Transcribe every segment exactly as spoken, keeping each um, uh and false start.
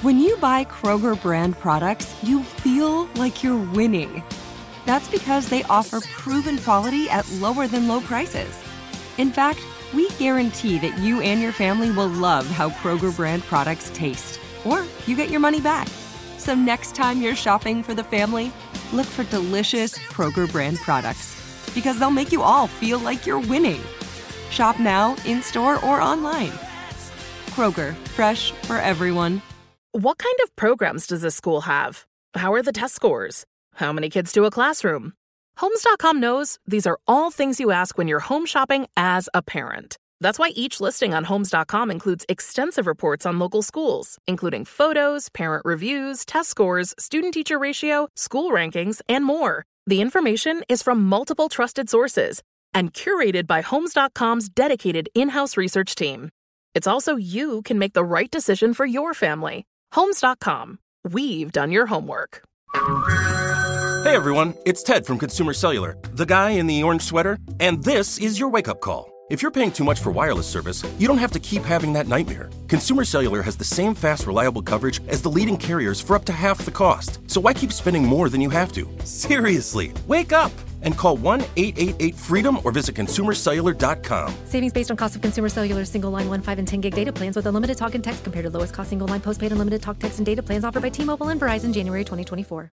When you buy Kroger brand products, you feel like you're winning. That's because they offer proven quality at lower than low prices. In fact, we guarantee that you and your family will love how Kroger brand products taste, or you get your money back. So next time you're shopping for the family, look for delicious Kroger brand products, because they'll make you all feel like you're winning. Shop now, in-store, or online. Kroger, fresh for everyone. What kind of programs does this school have? How are the test scores? How many kids do a classroom? Homes dot com knows these are all things you ask when you're home shopping as a parent. That's why each listing on Homes dot com includes extensive reports on local schools, including photos, parent reviews, test scores, student-teacher ratio, school rankings, and more. The information is from multiple trusted sources and curated by Homes dot com's dedicated in-house research team. It's also you can make the right decision for your family. Homes dot com. We've done your homework. Hey everyone, it's Ted from Consumer Cellular, the guy in the orange sweater, and this is your wake-up call. If you're paying too much for wireless service, you don't have to keep having that nightmare. Consumer Cellular has the same fast, reliable coverage as the leading carriers for up to half the cost. So why keep spending more than you have to? Seriously, wake up and call one eight eight eight freedom or visit consumer cellular dot com. Savings based on cost of Consumer Cellular single line one, five, and ten gig data plans with unlimited talk and text compared to lowest cost single line postpaid unlimited talk, text, and data plans offered by T-Mobile and Verizon January twenty twenty-four.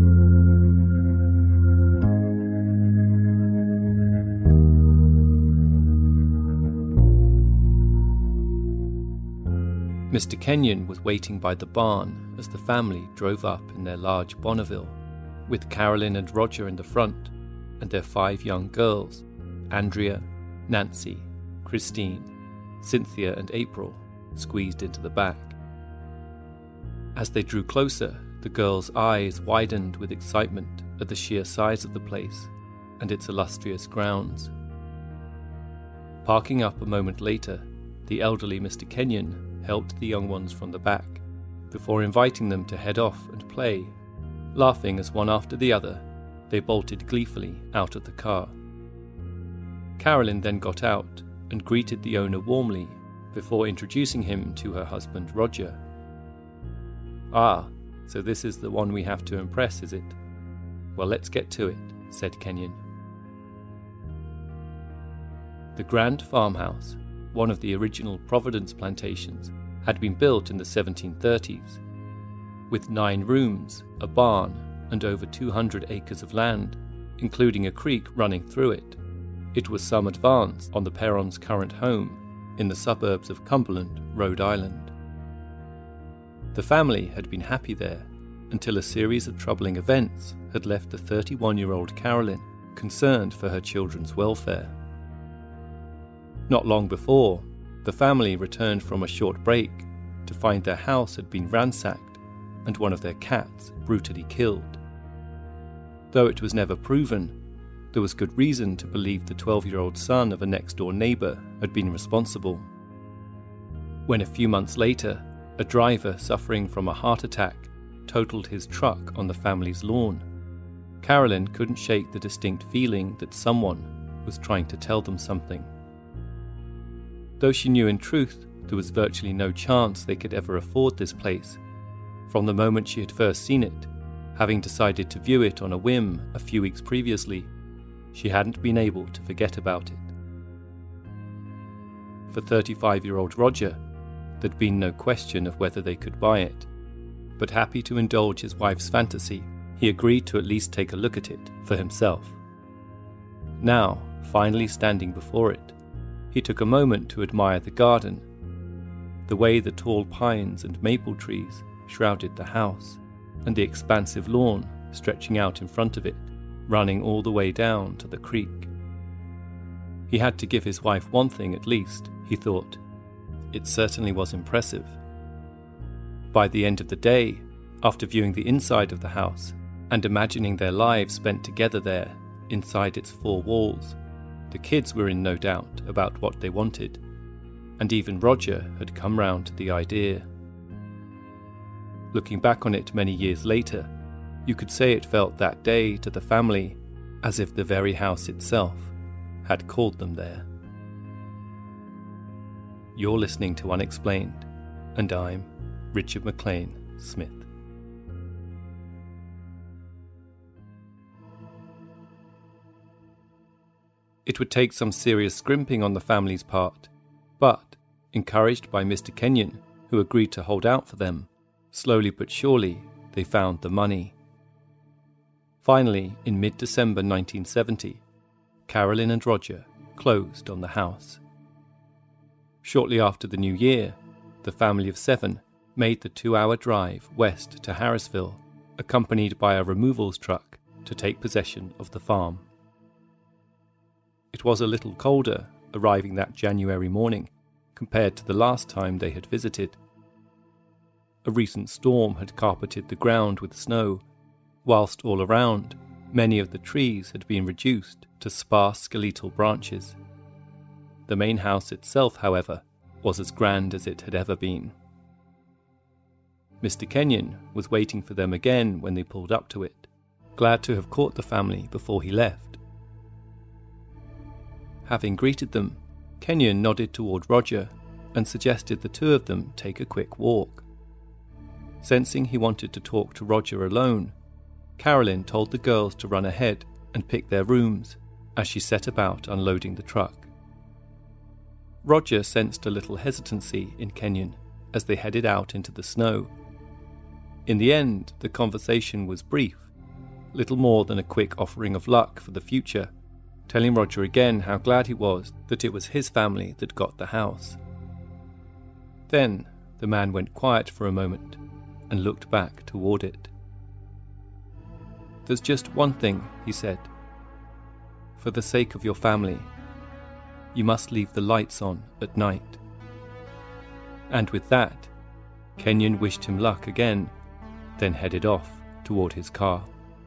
Mister Kenyon was waiting by the barn as the family drove up in their large Bonneville, with Carolyn and Roger in the front, and their five young girls, Andrea, Nancy, Christine, Cynthia and April, squeezed into the back. As they drew closer, the girls' eyes widened with excitement at the sheer size of the place and its illustrious grounds. Parking up a moment later, the elderly Mister Kenyon helped the young ones from the back, before inviting them to head off and play. Laughing as one after the other, they bolted gleefully out of the car. Carolyn then got out and greeted the owner warmly before introducing him to her husband Roger. "Ah, so this is the one we have to impress, is it? Well, let's get to it," said Kenyon. The Grand Farmhouse, one of the original Providence plantations, had been built in the seventeen thirties. With nine rooms, a barn, and over two hundred acres of land, including a creek running through it, it was some advance on the Perrons' current home in the suburbs of Cumberland, Rhode Island. The family had been happy there until a series of troubling events had left the thirty-one-year-old Carolyn concerned for her children's welfare. Not long before, the family returned from a short break to find their house had been ransacked and one of their cats brutally killed. Though it was never proven, there was good reason to believe the twelve-year-old son of a next-door neighbour had been responsible. When a few months later, a driver suffering from a heart attack totaled his truck on the family's lawn, Carolyn couldn't shake the distinct feeling that someone was trying to tell them something. Though she knew in truth there was virtually no chance they could ever afford this place, from the moment she had first seen it, having decided to view it on a whim a few weeks previously, she hadn't been able to forget about it. For thirty-five-year-old Roger, there'd been no question of whether they could buy it, but happy to indulge his wife's fantasy, he agreed to at least take a look at it for himself. Now, finally standing before it, he took a moment to admire the garden, the way the tall pines and maple trees shrouded the house, and the expansive lawn stretching out in front of it, running all the way down to the creek. He had to give his wife one thing at least, he thought. It certainly was impressive. By the end of the day, after viewing the inside of the house and imagining their lives spent together there, inside its four walls, the kids were in no doubt about what they wanted, and even Roger had come round to the idea. Looking back on it many years later, you could say it felt that day to the family as if the very house itself had called them there. You're listening to Unexplained, and I'm Richard McLean Smith. It would take some serious scrimping on the family's part, but, encouraged by Mister Kenyon, who agreed to hold out for them, slowly but surely they found the money. Finally, in mid-December nineteen seventy, Carolyn and Roger closed on the house. Shortly after the new year, the family of seven made the two-hour drive west to Harrisville, accompanied by a removals truck to take possession of the farm. It was a little colder arriving that January morning compared to the last time they had visited. A recent storm had carpeted the ground with snow, whilst all around, many of the trees had been reduced to sparse skeletal branches. The main house itself, however, was as grand as it had ever been. Mister Kenyon was waiting for them again when they pulled up to it, glad to have caught the family before he left. Having greeted them, Kenyon nodded toward Roger and suggested the two of them take a quick walk. Sensing he wanted to talk to Roger alone, Carolyn told the girls to run ahead and pick their rooms as she set about unloading the truck. Roger sensed a little hesitancy in Kenyon as they headed out into the snow. In the end, the conversation was brief, little more than a quick offering of luck for the future, telling Roger again how glad he was that it was his family that got the house. Then the man went quiet for a moment and looked back toward it. "There's just one thing," he said. "For the sake of your family, you must leave the lights on at night." And with that, Kenyon wished him luck again, then headed off toward his car.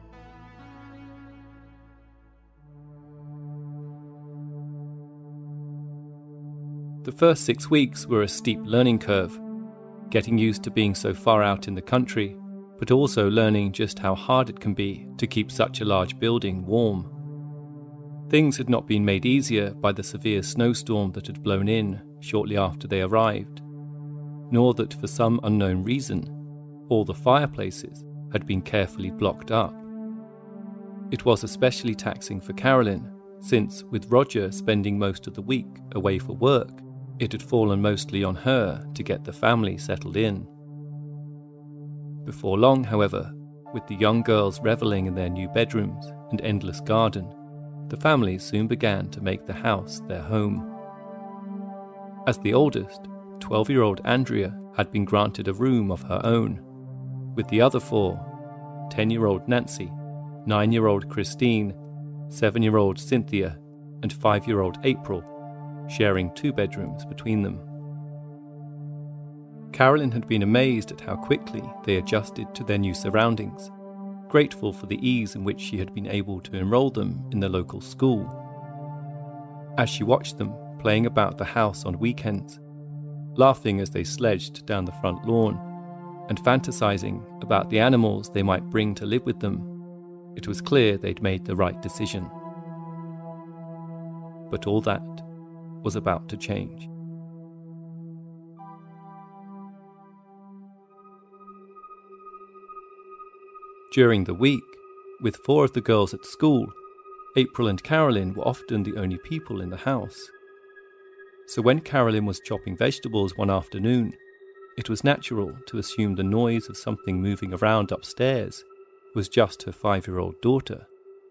The first six weeks were a steep learning curve, getting used to being so far out in the country, but also learning just how hard it can be to keep such a large building warm. Things had not been made easier by the severe snowstorm that had blown in shortly after they arrived, nor that for some unknown reason, all the fireplaces had been carefully blocked up. It was especially taxing for Carolyn, since, with Roger spending most of the week away for work, it had fallen mostly on her to get the family settled in. Before long, however, with the young girls revelling in their new bedrooms and endless garden, the family soon began to make the house their home. As the oldest, twelve-year-old Andrea had been granted a room of her own, with the other four, ten-year-old Nancy, nine-year-old Christine, seven-year-old Cynthia, and five-year-old April, sharing two bedrooms between them. Carolyn had been amazed at how quickly they adjusted to their new surroundings, grateful for the ease in which she had been able to enroll them in the local school. As she watched them playing about the house on weekends, laughing as they sledged down the front lawn, and fantasizing about the animals they might bring to live with them, it was clear they'd made the right decision. But all that was about to change. During the week, with four of the girls at school, April and Carolyn were often the only people in the house. So when Carolyn was chopping vegetables one afternoon, it was natural to assume the noise of something moving around upstairs was just her five-year-old daughter.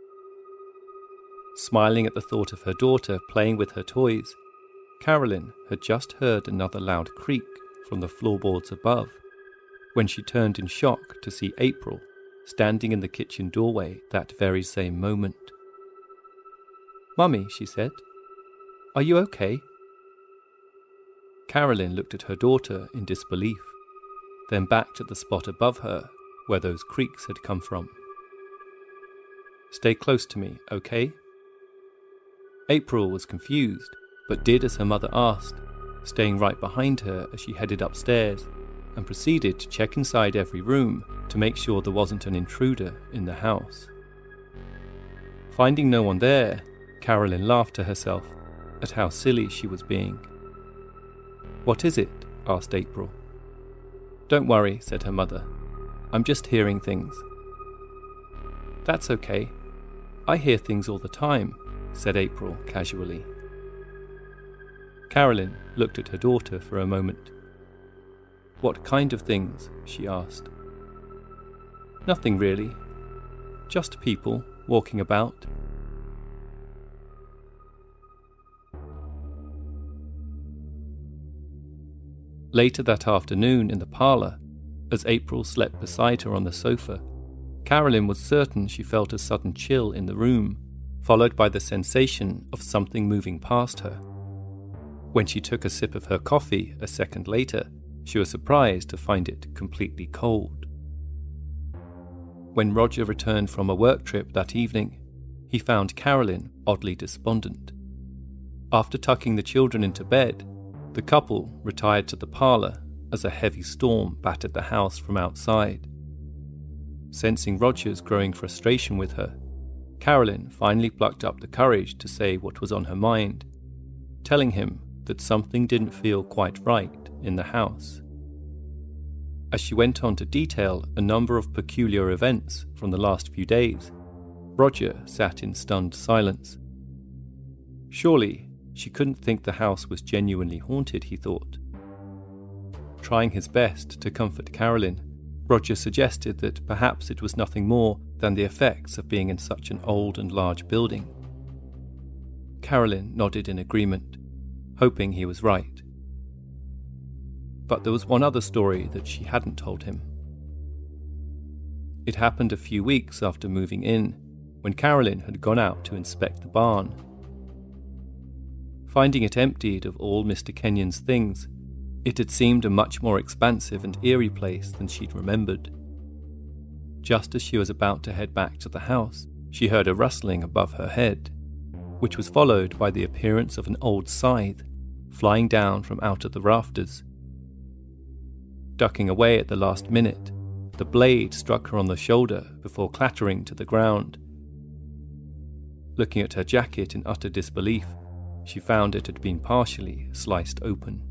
Smiling at the thought of her daughter playing with her toys, Carolyn had just heard another loud creak from the floorboards above, when she turned in shock to see April standing in the kitchen doorway that very same moment. "Mummy," she said, "are you okay?" Carolyn looked at her daughter in disbelief, then back to the spot above her where those creaks had come from. "Stay close to me, okay?" April was confused, but did as her mother asked, staying right behind her as she headed upstairs, and proceeded to check inside every room to make sure there wasn't an intruder in the house. Finding no one there, Carolyn laughed to herself at how silly she was being. "What is it?" asked April. "Don't worry," said her mother. "I'm just hearing things." "That's okay. I hear things all the time," said April casually. Carolyn looked at her daughter for a moment. "What kind of things?" she asked. "Nothing really. Just people walking about." Later that afternoon in the parlour, as April slept beside her on the sofa, Carolyn was certain she felt a sudden chill in the room, followed by the sensation of something moving past her. When she took a sip of her coffee a second later, she was surprised to find it completely cold. When Roger returned from a work trip that evening, he found Carolyn oddly despondent. After tucking the children into bed, the couple retired to the parlour as a heavy storm battered the house from outside. Sensing Roger's growing frustration with her, Carolyn finally plucked up the courage to say what was on her mind, telling him that something didn't feel quite right in the house. As she went on to detail a number of peculiar events from the last few days, Roger sat in stunned silence. Surely she couldn't think the house was genuinely haunted, he thought. Trying his best to comfort Carolyn, Roger suggested that perhaps it was nothing more than the effects of being in such an old and large building. Carolyn nodded in agreement, hoping he was right. But there was one other story that she hadn't told him. It happened a few weeks after moving in, when Carolyn had gone out to inspect the barn. Finding it emptied of all Mister Kenyon's things, it had seemed a much more expansive and eerie place than she'd remembered. Just as she was about to head back to the house, she heard a rustling above her head, which was followed by the appearance of an old scythe flying down from out of the rafters. Ducking away at the last minute, the blade struck her on the shoulder before clattering to the ground. Looking at her jacket in utter disbelief, she found it had been partially sliced open.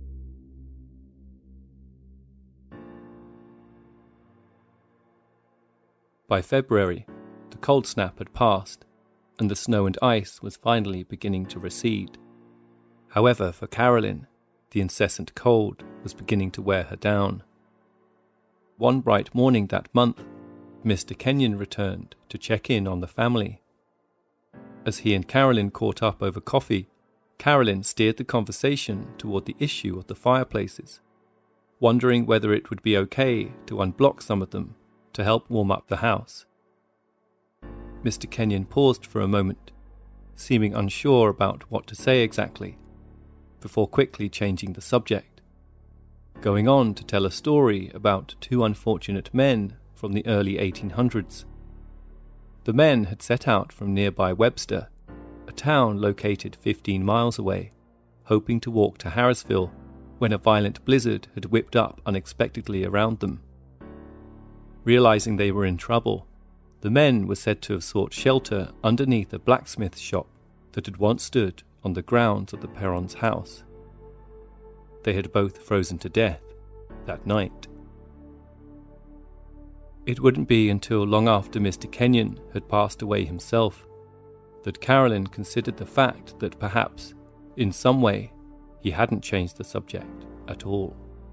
By February, the cold snap had passed, and the snow and ice was finally beginning to recede. However, for Carolyn, the incessant cold was beginning to wear her down. One bright morning that month, Mister Kenyon returned to check in on the family. As he and Carolyn caught up over coffee, Carolyn steered the conversation toward the issue of the fireplaces, wondering whether it would be okay to unblock some of them to help warm up the house. Mister Kenyon paused for a moment, seeming unsure about what to say exactly, before quickly changing the subject, going on to tell a story about two unfortunate men from the early eighteen hundreds. The men had set out from nearby Webster, a town located fifteen miles away, hoping to walk to Harrisville when a violent blizzard had whipped up unexpectedly around them. Realizing they were in trouble, the men were said to have sought shelter underneath a blacksmith shop that had once stood on the grounds of the Perrons' house. They had both frozen to death that night. It wouldn't be until long after Mister Kenyon had passed away himself that Carolyn considered the fact that perhaps, in some way, he hadn't changed the subject at all.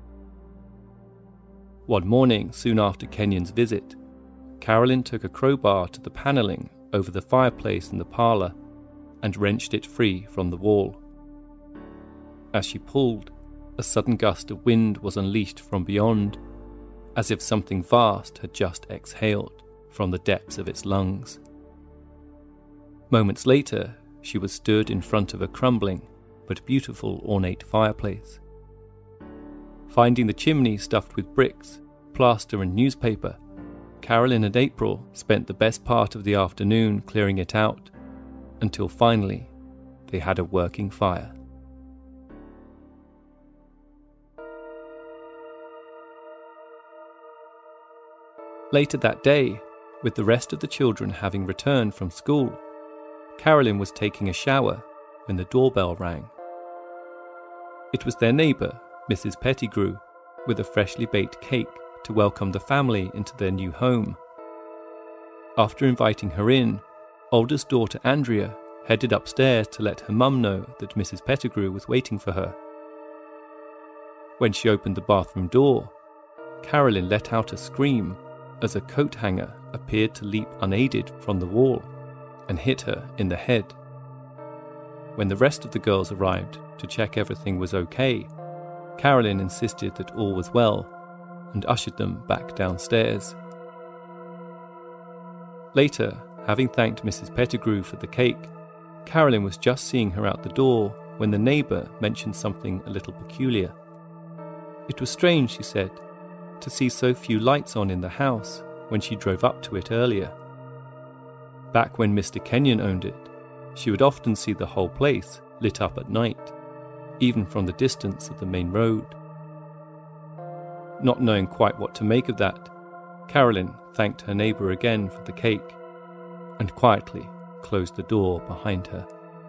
One morning, soon after Kenyon's visit, Carolyn took a crowbar to the panelling over the fireplace in the parlour and wrenched it free from the wall. As she pulled, a sudden gust of wind was unleashed from beyond, as if something vast had just exhaled from the depths of its lungs. Moments later, she was stood in front of a crumbling but beautiful ornate fireplace. Finding the chimney stuffed with bricks, plaster and newspaper, Carolyn and April spent the best part of the afternoon clearing it out, until finally they had a working fire. Later that day, with the rest of the children having returned from school, Carolyn was taking a shower when the doorbell rang. It was their neighbour, Missus Pettigrew, with a freshly baked cake to welcome the family into their new home. After inviting her in, oldest daughter Andrea headed upstairs to let her mum know that Missus Pettigrew was waiting for her. When she opened the bathroom door, Carolyn let out a scream as a coat hanger appeared to leap unaided from the wall and hit her in the head. When the rest of the girls arrived to check everything was okay, Carolyn insisted that all was well and ushered them back downstairs. Later, having thanked Missus Pettigrew for the cake, Carolyn was just seeing her out the door when the neighbour mentioned something a little peculiar. It was strange, she said, to see so few lights on in the house when she drove up to it earlier. Back when Mister Kenyon owned it, she would often see the whole place lit up at night, even from the distance of the main road. Not knowing quite what to make of that, Carolyn thanked her neighbour again for the cake and quietly closed the door behind her.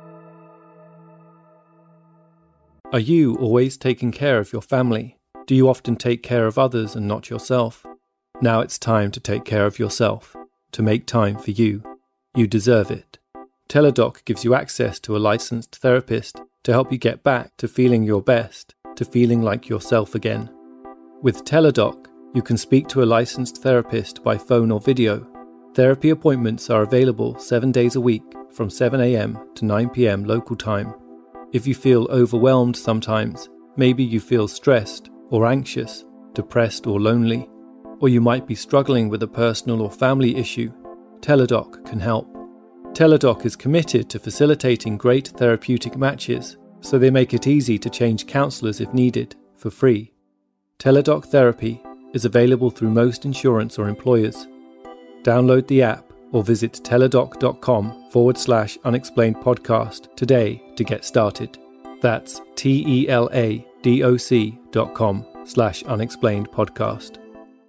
Are you always taking care of your family? Do you often take care of others and not yourself? Now it's time to take care of yourself, to make time for you. You deserve it. Teladoc gives you access to a licensed therapist to help you get back to feeling your best, to feeling like yourself again. With Teladoc, you can speak to a licensed therapist by phone or video. Therapy appointments are available seven days a week from seven a.m. to nine p.m. local time. If you feel overwhelmed sometimes, maybe you feel stressed or anxious, depressed or lonely, or you might be struggling with a personal or family issue, Teladoc can help. Teladoc is committed to facilitating great therapeutic matches, so they make it easy to change counsellors if needed, for free. Teladoc Therapy is available through most insurance or employers. Download the app or visit teladoc.com forward slash unexplained podcast today to get started. That's T-E-L-A-D-O-C dot com slash unexplained podcast.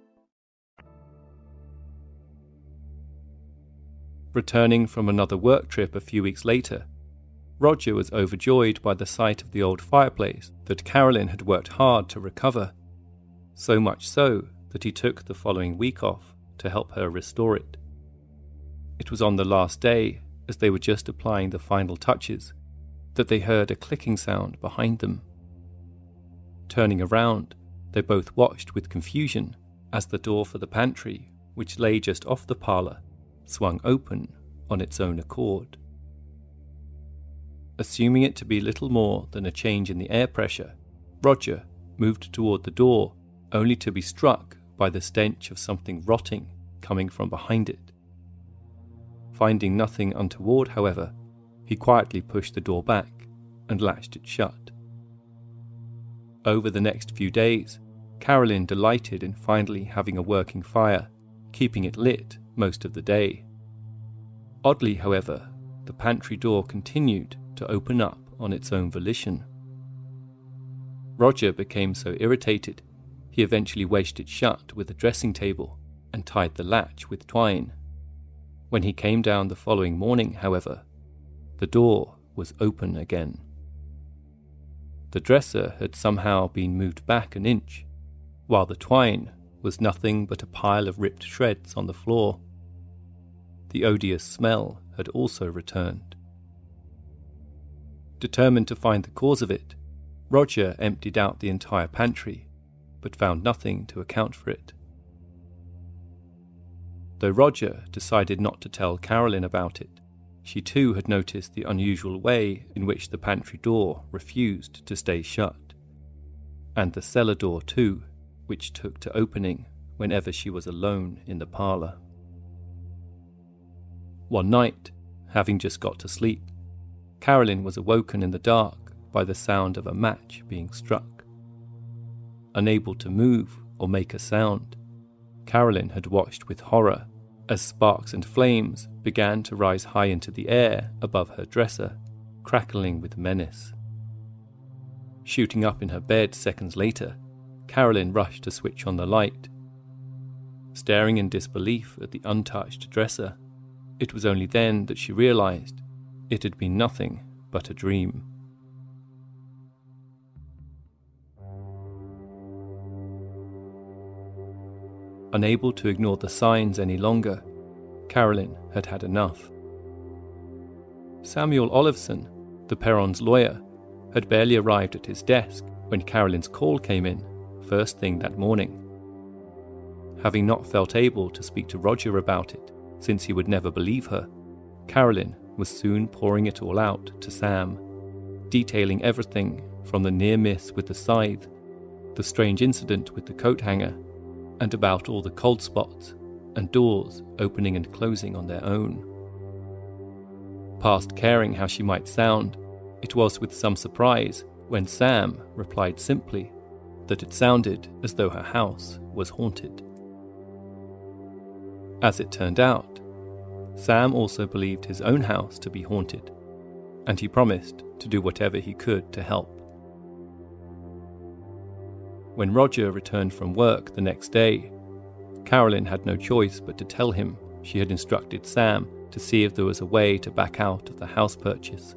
Returning from another work trip a few weeks later, Roger was overjoyed by the sight of the old fireplace that Carolyn had worked hard to recover, so much so that he took the following week off to help her restore it. It was on the last day, as they were just applying the final touches, that they heard a clicking sound behind them. Turning around, they both watched with confusion as the door for the pantry, which lay just off the parlour, swung open on its own accord. Assuming it to be little more than a change in the air pressure, Roger moved toward the door, only to be struck by the stench of something rotting coming from behind it. Finding nothing untoward, however, he quietly pushed the door back and latched it shut. Over the next few days, Carolyn delighted in finally having a working fire, keeping it lit most of the day. Oddly, however, the pantry door continued to open up on its own volition. Roger became so irritated, he eventually wedged it shut with a dressing table and tied the latch with twine. When he came down the following morning, however, the door was open again. The dresser had somehow been moved back an inch, while the twine was nothing but a pile of ripped shreds on the floor. The odious smell had also returned. Determined to find the cause of it, Roger emptied out the entire pantry, but found nothing to account for it. Though Roger decided not to tell Carolyn about it, she too had noticed the unusual way in which the pantry door refused to stay shut, and the cellar door too, which took to opening whenever she was alone in the parlour. One night, having just got to sleep, Carolyn was awoken in the dark by the sound of a match being struck. Unable to move or make a sound, Carolyn had watched with horror as sparks and flames began to rise high into the air above her dresser, crackling with menace. Shooting up in her bed seconds later, Carolyn rushed to switch on the light. Staring in disbelief at the untouched dresser, it was only then that she realized it had been nothing but a dream. Unable to ignore the signs any longer, Carolyn had had enough. Samuel Olafson, the Perrons' lawyer, had barely arrived at his desk when Carolyn's call came in first thing that morning. Having not felt able to speak to Roger about it, since he would never believe her, Carolyn was soon pouring it all out to Sam, detailing everything from the near miss with the scythe, the strange incident with the coat hanger, and about all the cold spots and doors opening and closing on their own. Past caring how she might sound, it was with some surprise when Sam replied simply that it sounded as though her house was haunted. As it turned out, Sam also believed his own house to be haunted, and he promised to do whatever he could to help. When Roger returned from work the next day, Carolyn had no choice but to tell him she had instructed Sam to see if there was a way to back out of the house purchase.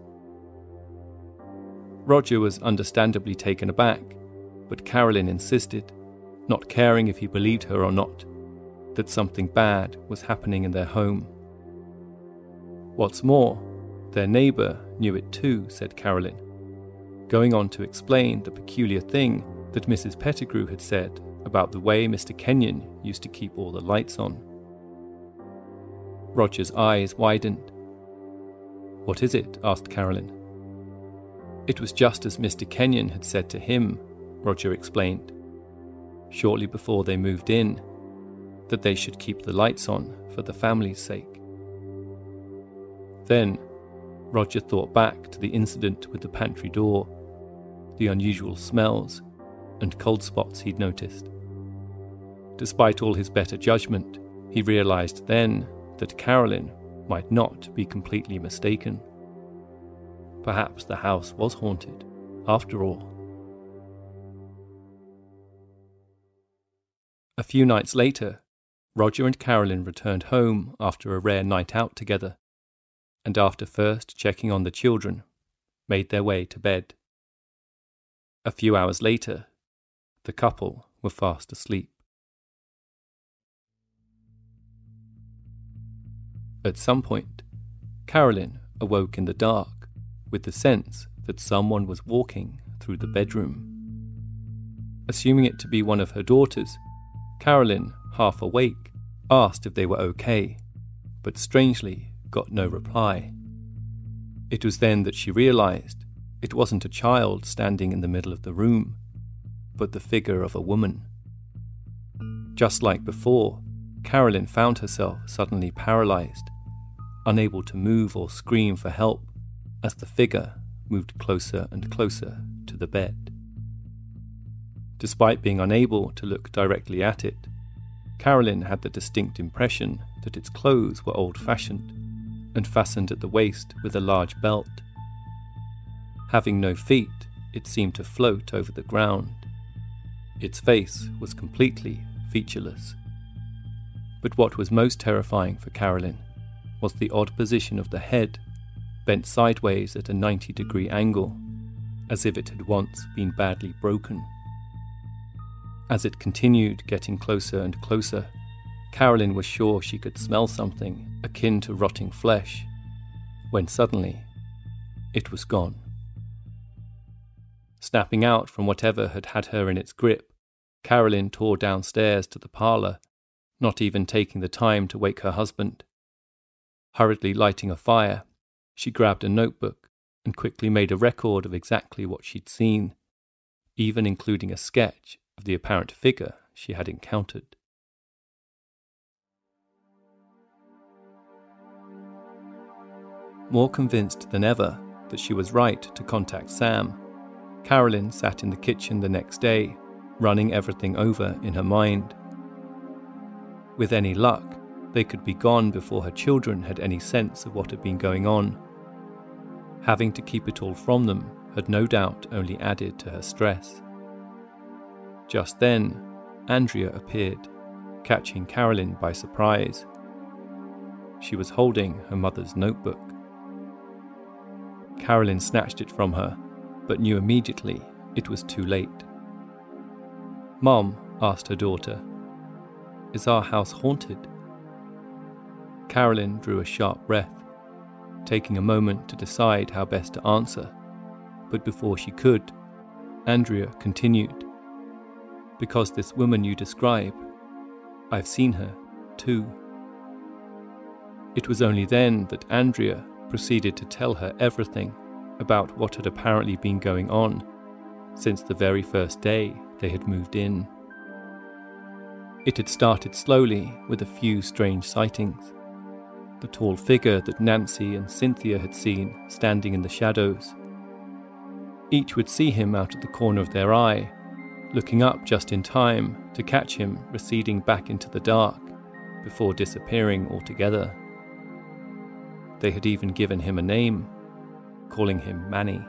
Roger was understandably taken aback, but Carolyn insisted, not caring if he believed her or not, that something bad was happening in their home. What's more, their neighbour knew it too, said Carolyn, going on to explain the peculiar thing that Missus Pettigrew had said about the way Mister Kenyon used to keep all the lights on. Roger's eyes widened. "What is it?" asked Carolyn. "It was just as Mister Kenyon had said to him," Roger explained, "shortly before they moved in, that they should keep the lights on for the family's sake." Then, Roger thought back to the incident with the pantry door, the unusual smells and cold spots he'd noticed. Despite all his better judgment, he realized then that Carolyn might not be completely mistaken. Perhaps the house was haunted, after all. A few nights later, Roger and Carolyn returned home after a rare night out together, and after first checking on the children, made their way to bed. A few hours later, the couple were fast asleep. At some point, Carolyn awoke in the dark with the sense that someone was walking through the bedroom. Assuming it to be one of her daughters, Carolyn, half awake, asked if they were okay, but strangely got no reply. It was then that she realized it wasn't a child standing in the middle of the room, but the figure of a woman. Just like before, Carolyn found herself suddenly paralyzed, unable to move or scream for help as the figure moved closer and closer to the bed. Despite being unable to look directly at it, Carolyn had the distinct impression that its clothes were old-fashioned and fastened at the waist with a large belt. Having no feet, it seemed to float over the ground. Its face was completely featureless. But what was most terrifying for Carolyn was the odd position of the head, bent sideways at a ninety-degree angle, as if it had once been badly broken. As it continued getting closer and closer, Carolyn was sure she could smell something akin to rotting flesh, when suddenly it was gone. Snapping out from whatever had had her in its grip, Carolyn tore downstairs to the parlour, not even taking the time to wake her husband. Hurriedly lighting a fire, she grabbed a notebook and quickly made a record of exactly what she'd seen, even including a sketch of the apparent figure she had encountered. More convinced than ever that she was right to contact Sam, Carolyn sat in the kitchen the next day, running everything over in her mind. With any luck, they could be gone before her children had any sense of what had been going on. Having to keep it all from them had no doubt only added to her stress. Just then, Andrea appeared, catching Carolyn by surprise. She was holding her mother's notebook. Carolyn snatched it from her, but knew immediately it was too late. "Mom," asked her daughter, Is our house haunted? Carolyn drew a sharp breath, taking a moment to decide how best to answer. But before she could, Andrea continued. Because this woman you describe, I've seen her too. It was only then that Andrea proceeded to tell her everything about what had apparently been going on since the very first day they had moved in. It had started slowly with a few strange sightings. The tall figure that Nancy and Cynthia had seen standing in the shadows. Each would see him out of the corner of their eye, looking up just in time to catch him receding back into the dark before disappearing altogether. They had even given him a name, calling him Manny.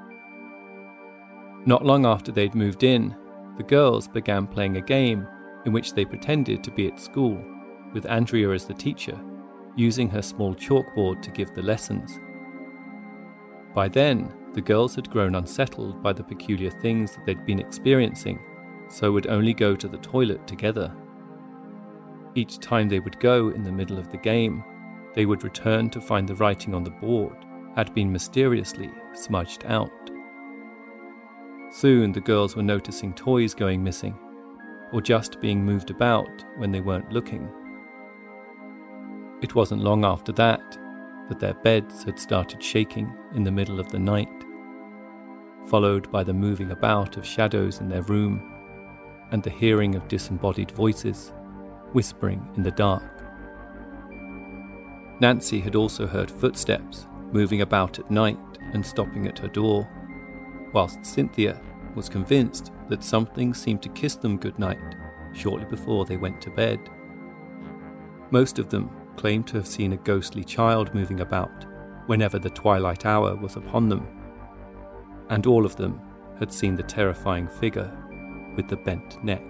Not long after they'd moved in, the girls began playing a game in which they pretended to be at school, with Andrea as the teacher, using her small chalkboard to give the lessons. By then, the girls had grown unsettled by the peculiar things that they'd been experiencing, so would only go to the toilet together. Each time they would go in the middle of the game, they would return to find the writing on the board had been mysteriously smudged out. Soon the girls were noticing toys going missing, or just being moved about when they weren't looking. It wasn't long after that that their beds had started shaking in the middle of the night, followed by the moving about of shadows in their room and the hearing of disembodied voices whispering in the dark. Nancy had also heard footsteps moving about at night and stopping at her door, whilst Cynthia was convinced that something seemed to kiss them goodnight shortly before they went to bed. Most of them claimed to have seen a ghostly child moving about whenever the twilight hour was upon them, and all of them had seen the terrifying figure with the bent neck.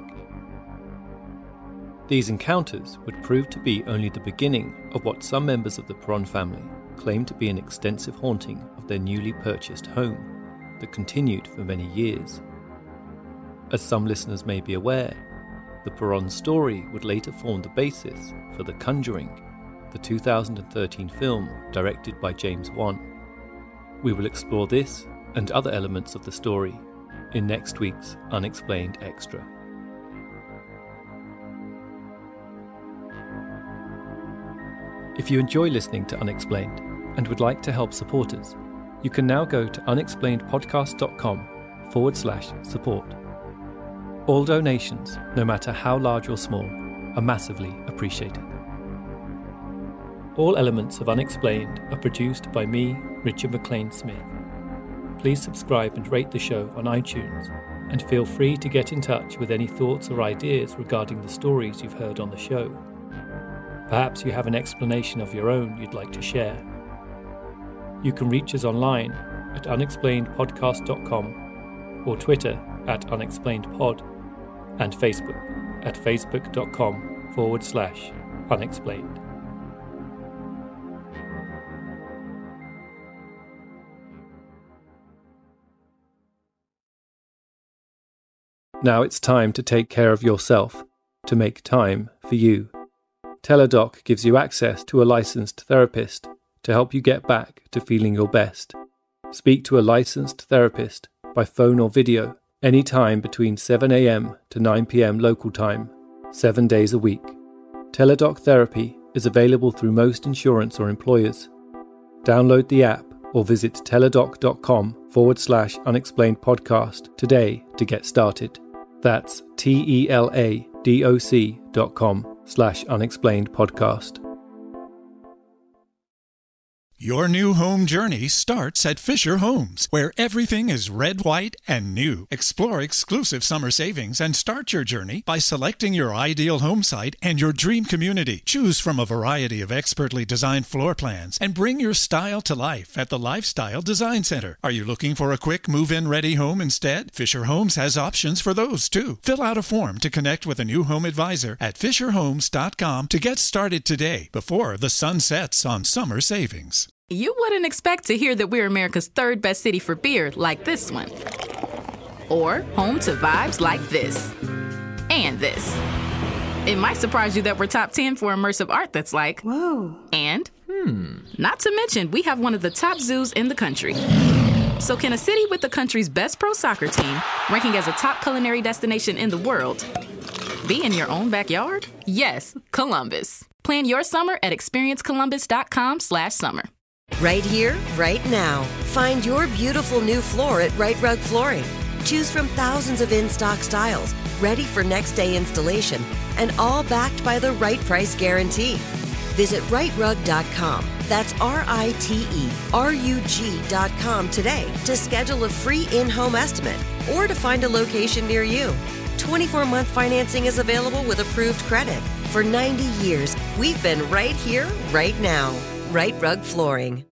These encounters would prove to be only the beginning of what some members of the Perron family claimed to be an extensive haunting of their newly purchased home that continued for many years. As some listeners may be aware, the Perron story would later form the basis for The Conjuring, the two thousand thirteen film directed by James Wan. We will explore this and other elements of the story in next week's Unexplained Extra. If you enjoy listening to Unexplained and would like to help support us, you can now go to unexplainedpodcast.com forward slash support. All donations, no matter how large or small, are massively appreciated. All elements of Unexplained are produced by me, Richard McLean Smith. Please subscribe and rate the show on iTunes, and feel free to get in touch with any thoughts or ideas regarding the stories you've heard on the show. Perhaps you have an explanation of your own you'd like to share. You can reach us online at unexplained podcast dot com or Twitter at unexplainedpod and Facebook at facebook.com forward slash unexplained. Now it's time to take care of yourself, to make time for you. Teladoc gives you access to a licensed therapist to help you get back to feeling your best. Speak to a licensed therapist by phone or video anytime between seven a.m. to nine p.m. local time, seven days a week. Teladoc Therapy is available through most insurance or employers. Download the app or visit teladoc.com forward slash unexplained podcast today to get started. That's T-E-L-A-D-O-C dot com slash unexplained podcast. Your new home journey starts at Fisher Homes, where everything is red, white, and new. Explore exclusive summer savings and start your journey by selecting your ideal home site and your dream community. Choose from a variety of expertly designed floor plans and bring your style to life at the Lifestyle Design Center. Are you looking for a quick move-in ready home instead? Fisher Homes has options for those too. Fill out a form to connect with a new home advisor at fisher homes dot com to get started today before the sun sets on summer savings. You wouldn't expect to hear that we're America's third best city for beer like this one. Or home to vibes like this. And this. It might surprise you that we're top ten for immersive art that's like, whoa. And, hmm. Not to mention, we have one of the top zoos in the country. So can a city with the country's best pro soccer team, ranking as a top culinary destination in the world, be in your own backyard? Yes, Columbus. Plan your summer at experiencecolumbus.com slash summer. Right here, right now. Find your beautiful new floor at Right Rug Flooring. Choose from thousands of in-stock styles, ready for next day installation, and all backed by the right price guarantee. Visit right rug dot com. That's R I T E R U G dot com today to schedule a free in-home estimate or to find a location near you. twenty-four month financing is available with approved credit. For ninety years, we've been right here, right now. Right Rug Flooring.